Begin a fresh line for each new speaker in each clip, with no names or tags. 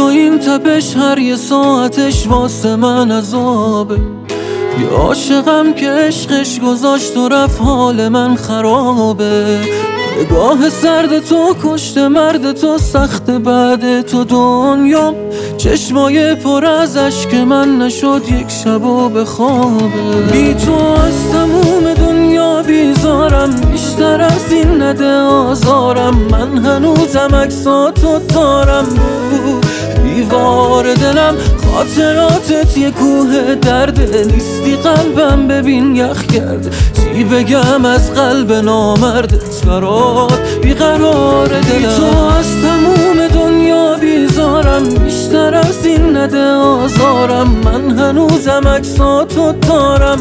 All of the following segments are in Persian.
این تپش هر یه ساعتش واسه من عذابه. یه عاشقم که عشقش گذاشت و رفت حال من خرابه. نگاه سرد تو کشته مرد تو سخت بعد تو دنیا. چشمای پر از اشک من نشد یک شب و بخوابه. بی تو از تموم دنیا بیزارم، بیشتر از این نده آزارم. من هنوزم عکساتو دارم دیوار دلم. خاطراتت یه کوه درده، نیستی قلبم ببین یخ کرده. چی بگم از قلب نامردت برات بیقرار دلم. بی تو از تموم دنیا بیزارم، بیشتر از این نده آزارم. من هنوزم عکساتو دارم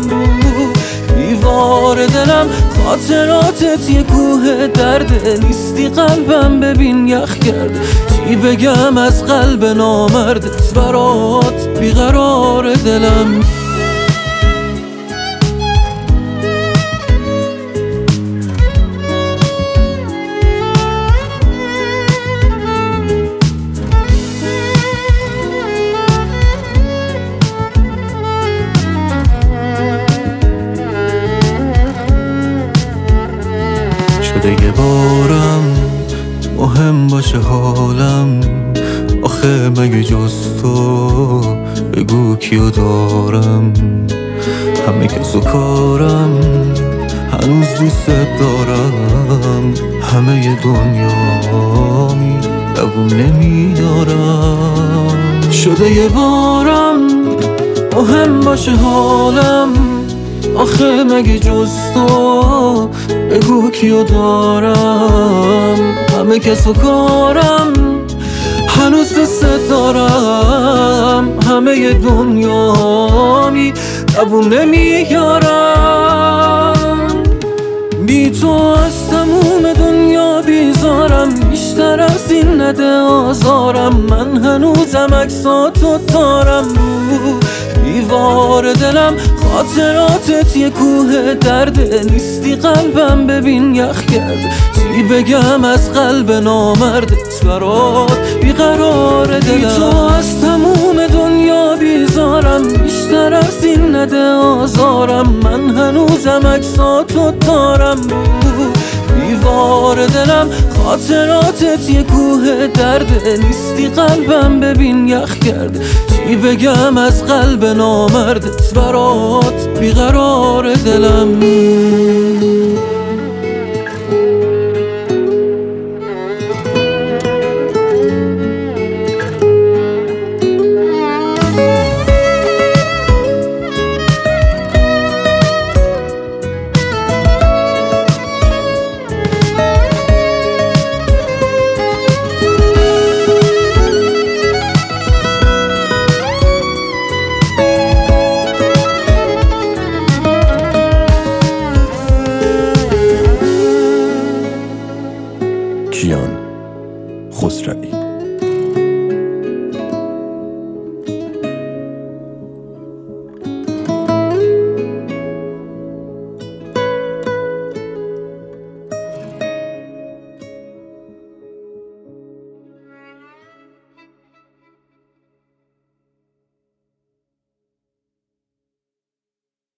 دیوار دلم. خاطراتت یه کوه درده، نیستی قلبم ببین یخ کرده. چی بگم از قلب نامردت برات بیقرار دلم. شده یه بارم مهم باشه حالم. آخه مگه جز تو بگو کیو دارم. همه کس و کارم هنوز دوست دارم. همه دنیامی لبون نمیارم. شده یه بارم مهم باشه حالم. آخه مگه جز تو بگو کیو دارم. همه کس و کارم هنوز دوست دارم. همه دنیامی لبون نمیارم. بی تو از تموم دنیا بیزارم، بیشتر از این نده آزارم. من هنوزم عکساتو دارم دیوار دلم. خاطراتت یه کوه درده، نیستی قلبم ببین یخ کرده. چی بگم از قلب نامردت برات بیقرار دلم. بی تو از تموم دنیا بیزارم، بیشتر از این نده آزارم. من هنوزم عکساتو دارم دیوار دلم. خاطراتت یه کوه درده، نیستی قلبم ببین یخ کرده. چی بگم از قلب نامردت برات بیقرار دلم.